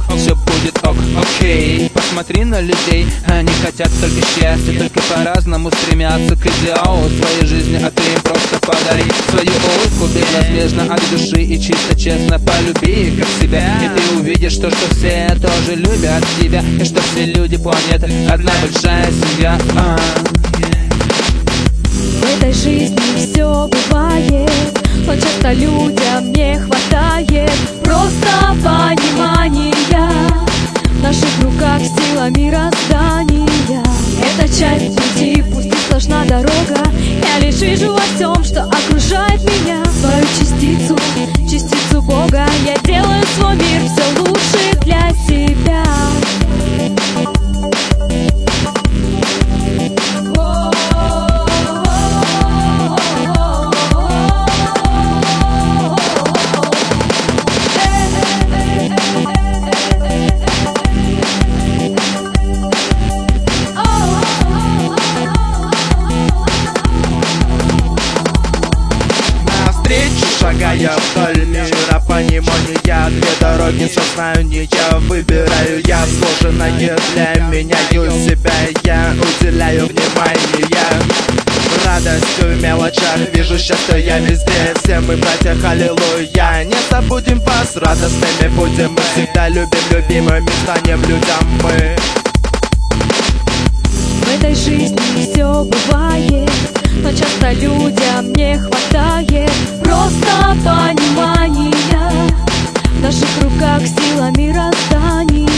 все будет ок, окей. Посмотри на людей, они хотят только счастья, только по-разному стремятся к идеалу своей жизни, а ты им просто подари свою улыбку безвозмездно от души и чисто честно полюби их как себя. И ты увидишь то, что все тоже любят тебя, и что все люди планеты одна большая семья. В этой жизни все бывает, но часто людям не хватает просто понимания. В наших руках сила мироздания. Это часть пути, пусть и сложна дорога. Я лишь вижу во всем, что окружает меня. Свою частицу, частицу Бога. Я делаю свой мир все лучше для себя. Шагая вдоль мира понимания, две дороги сознания выбираю я, сложенное для меня. И себя я уделяю внимание. Радостью в мелочах вижу счастье я везде. Все мы братья, аллилуйя. Не забудем вас, радостными будем. Мы всегда любим любимыми, станем людям мы. В этой жизни все бывает, но часто людям не хватает просто понимания. В наших руках сила мироздания.